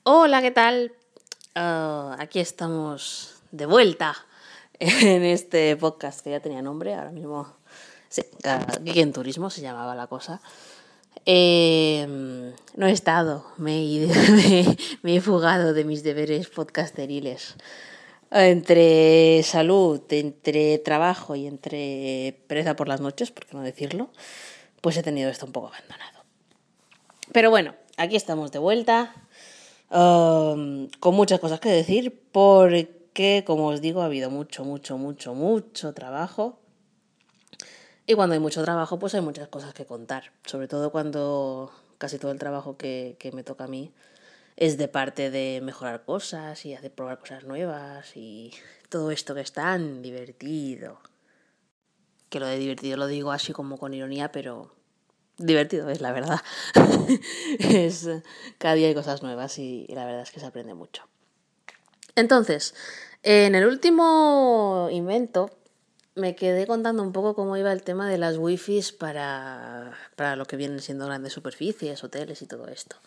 Hola, ¿qué tal? Aquí estamos de vuelta en este podcast que ya tenía nombre, ahora mismo. Sí, Geek en Turismo se llamaba la cosa. No he estado, me he fugado de mis deberes podcasteriles. Entre salud, entre trabajo y entre pereza por las noches, por qué no decirlo, pues he tenido esto un poco abandonado. Pero bueno, aquí estamos de vuelta. Con muchas cosas que decir porque, como os digo, ha habido mucho trabajo. Y cuando hay mucho trabajo, pues hay muchas cosas que contar. Sobre todo cuando casi todo el trabajo que me toca a mí es de parte de mejorar cosas y hacer probar cosas nuevas y todo esto que es tan divertido. Que lo de divertido lo digo así como con ironía, pero divertido es la verdad. Cada día hay cosas nuevas y la verdad es que se aprende mucho. Entonces, en el último invento me quedé contando un poco cómo iba el tema de las wifis para lo que vienen siendo grandes superficies, hoteles y todo esto.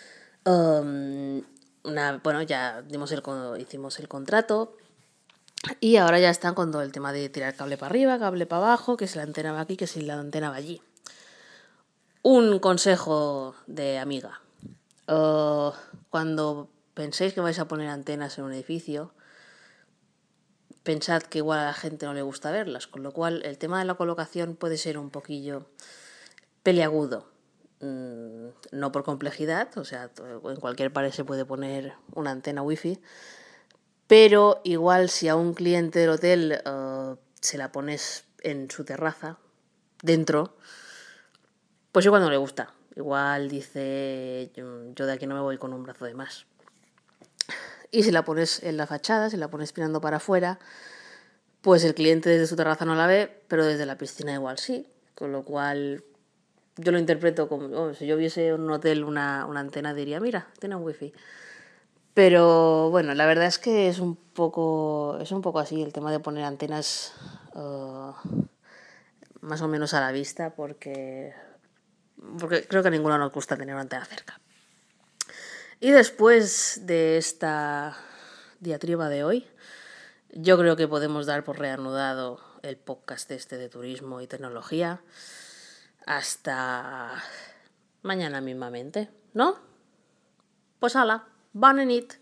Bueno, ya hicimos el contrato y ahora ya están con todo el tema de tirar cable para arriba, cable para abajo, que si la antena va aquí, que si la antena va allí. Un consejo de amiga. Cuando penséis que vais a poner antenas en un edificio, pensad que igual a la gente no le gusta verlas, con lo cual el tema de la colocación puede ser un poquillo peliagudo. No por complejidad, o sea, en cualquier pared se puede poner una antena wifi, pero igual si a un cliente del hotel se la pones en su terraza, dentro, pues igual no le gusta. Igual dice, yo de aquí no me voy con un brazo de más. Y si la pones en la fachada, si la pones mirando para afuera, pues el cliente desde su terraza no la ve, pero desde la piscina igual sí. Con lo cual yo lo interpreto como, si yo viese en un hotel una antena diría, mira, tiene un wifi. Pero bueno, la verdad es que es un poco así el tema de poner antenas más o menos a la vista porque creo que a ninguno nos gusta tener una antena cerca. Y después de esta diatriba de hoy, yo creo que podemos dar por reanudado el podcast de turismo y tecnología hasta mañana mismamente, ¿no? Pues hala, bona nit.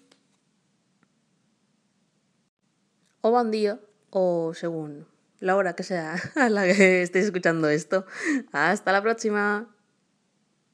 O buen día, o según la hora que sea a la que estéis escuchando esto. Hasta la próxima.